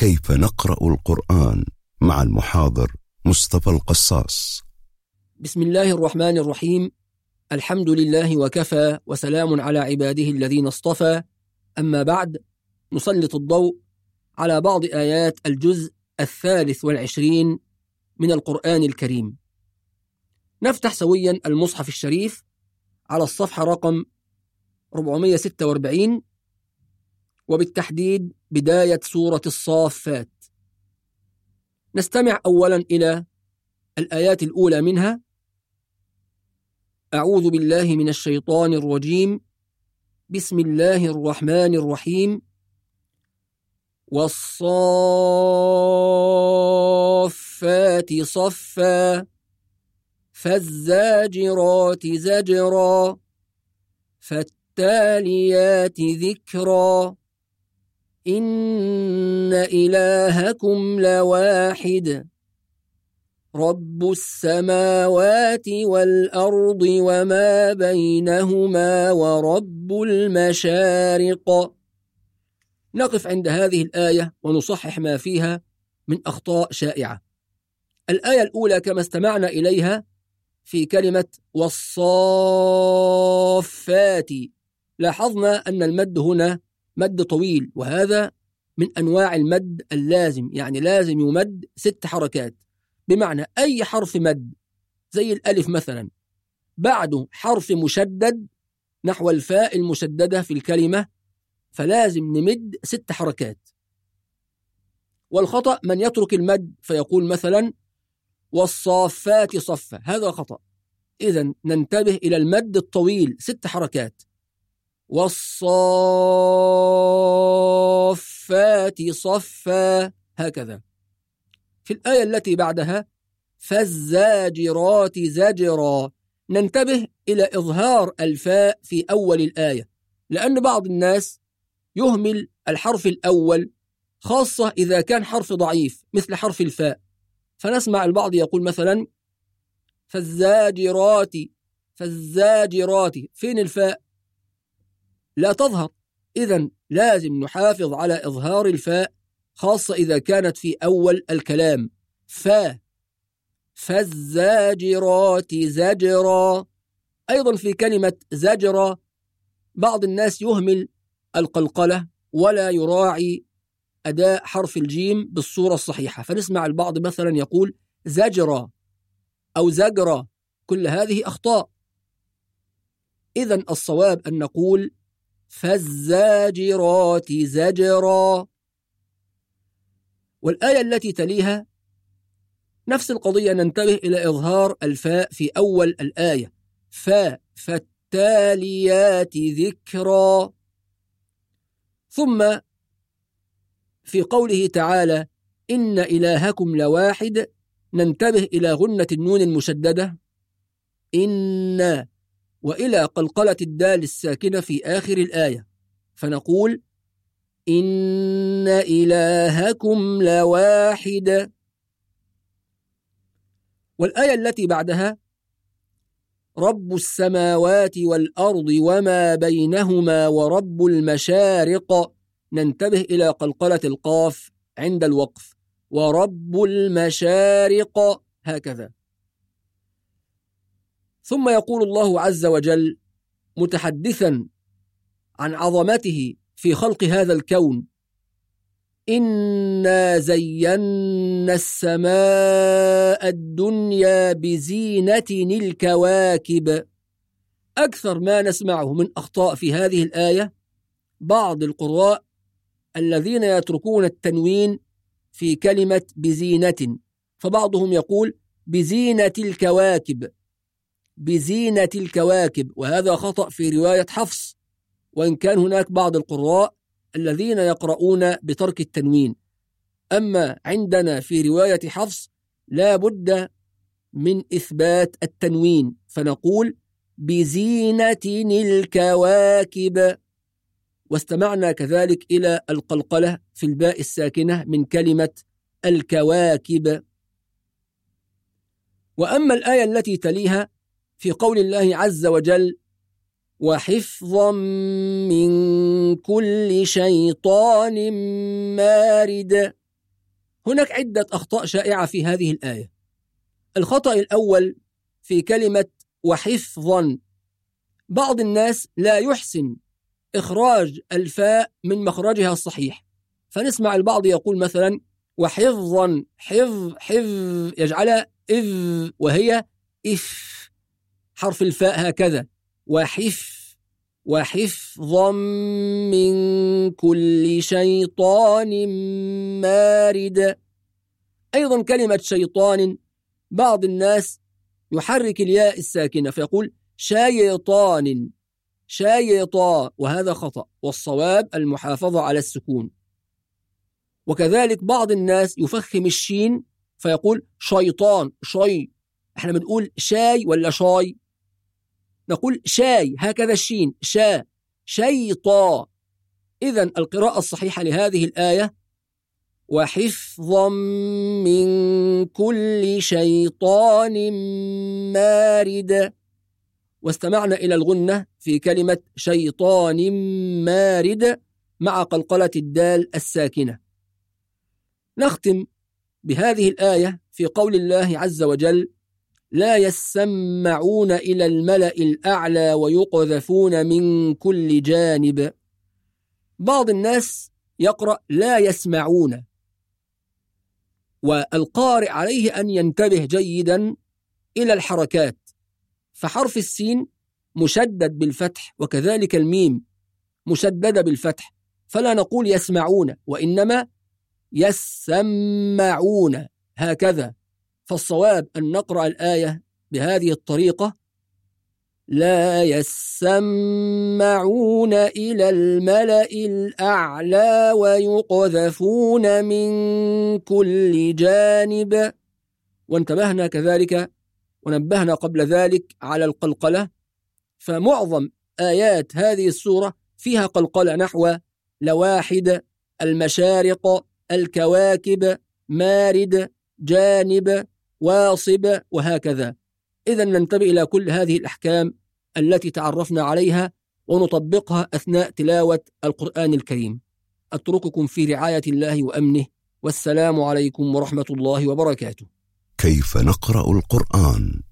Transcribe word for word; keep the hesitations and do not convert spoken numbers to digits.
كيف نقرأ القرآن مع المحاضر مصطفى القصاص. بسم الله الرحمن الرحيم. الحمد لله وكفى، وسلام على عباده الذين اصطفى. أما بعد، نسلط الضوء على بعض آيات الجزء الثالث والعشرين من القرآن الكريم. نفتح سويا المصحف الشريف على الصفحة رقم أربعمائة وستة وأربعين، وبالتحديد بداية سورة الصافات. نستمع أولا إلى الآيات الأولى منها. أعوذ بالله من الشيطان الرجيم. بسم الله الرحمن الرحيم. والصافات صفا فالزاجرات زجرا فالتاليات ذكرا إن إلهكم لواحد رب السماوات والأرض وما بينهما ورب المشارق. نقف عند هذه الآية ونصحح ما فيها من أخطاء شائعة. الآية الأولى كما استمعنا إليها في كلمة والصافات، لاحظنا أن المد هنا مد طويل، وهذا من أنواع المد اللازم، يعني لازم يمد ست حركات، بمعنى أي حرف مد زي الألف مثلا بعده حرف مشدد نحو الفاء المشددة في الكلمة، فلازم نمد ست حركات. والخطأ من يترك المد فيقول مثلا والصافات صفا، هذا خطأ. إذن ننتبه إلى المد الطويل ست حركات. والصافات صفا، هكذا. في الآية التي بعدها فالزاجرات زجرا، ننتبه إلى إظهار الفاء في أول الآية، لأن بعض الناس يهمل الحرف الأول، خاصة إذا كان حرف ضعيف مثل حرف الفاء، فنسمع البعض يقول مثلا فالزاجرات فالزاجرات، فين الفاء؟ لا تظهر. إذن لازم نحافظ على إظهار الفاء، خاصة إذا كانت في أول الكلام. فا فالزاجرات زجرا. أيضا في كلمة زجرا بعض الناس يهمل القلقلة ولا يراعي أداء حرف الجيم بالصورة الصحيحة، فنسمع البعض مثلا يقول زجرا أو زجرا، كل هذه أخطاء. إذن الصواب أن نقول فالزاجرات زجرا. والآية التي تليها نفس القضية، ننتبه إلى إظهار الفاء في أول الآية. فا فالتاليات ذكرا. ثم في قوله تعالى إن إلهكم لواحد، ننتبه إلى غنة النون المشددة إن، وإلى قلقلة الدال الساكنة في آخر الآية، فنقول إن إلهكم لواحد. والآية التي بعدها رب السماوات والأرض وما بينهما ورب المشارق، ننتبه إلى قلقلة القاف عند الوقف، ورب المشارق، هكذا. ثم يقول الله عز وجل متحدثا عن عظمته في خلق هذا الكون إنا زينا السماء الدنيا بزينة الكواكب. أكثر ما نسمعه من أخطاء في هذه الآية بعض القراء الذين يتركون التنوين في كلمة بزينة، فبعضهم يقول بزينة الكواكب بزينة الكواكب، وهذا خطأ في رواية حفص، وإن كان هناك بعض القراء الذين يقرؤون بترك التنوين. أما عندنا في رواية حفص لا بد من إثبات التنوين، فنقول بزينة الكواكب. واستمعنا كذلك إلى القلقلة في الباء الساكنة من كلمة الكواكب. وأما الآية التي تليها في قول الله عز وجل وحفظا من كل شيطان مارد، هناك عدة أخطاء شائعة في هذه الآية. الخطأ الأول في كلمة وحفظا. بعض الناس لا يحسن إخراج الفاء من مخرجها الصحيح، فنسمع البعض يقول مثلا وحفظا، حفظ حفظ يجعلها إذ وهي إف، حرف الفاء هكذا، وحف وحفظا من كل شيطان مارد. أيضا كلمة شيطان بعض الناس يحرك الياء الساكنة فيقول شيطان شيطا، وهذا خطأ، والصواب المحافظة على السكون. وكذلك بعض الناس يفخم الشين فيقول شيطان شي، احنا بنقول شاي ولا شاي؟ نقول شاي، هكذا الشين شا، شيطا. إذن القراءة الصحيحة لهذه الآية وحفظا من كل شيطان مارد. واستمعنا إلى الغنة في كلمة شيطان مارد مع قلقلة الدال الساكنة. نختم بهذه الآية في قول الله عز وجل لا يسمعون إلى الملأ الأعلى ويقذفون من كل جانب. بعض الناس يقرأ لا يسمعون، والقارئ عليه أن ينتبه جيدا إلى الحركات، فحرف السين مشدد بالفتح وكذلك الميم مشددة بالفتح، فلا نقول يسمعون وإنما يسمعون هكذا. فالصواب أن نقرأ الآية بهذه الطريقة لا يسمعون إلى الملأ الأعلى ويقذفون من كل جانب. وانتبهنا كذلك ونبهنا قبل ذلك على القلقلة، فمعظم آيات هذه السورة فيها قلقلة نحو لواحد، المشارق، الكواكب، مارد، جانب، واصب، وهكذا. إذن ننتبه إلى كل هذه الأحكام التي تعرفنا عليها ونطبقها أثناء تلاوة القرآن الكريم. أترككم في رعاية الله وأمنه، والسلام عليكم ورحمة الله وبركاته. كيف نقرأ القرآن؟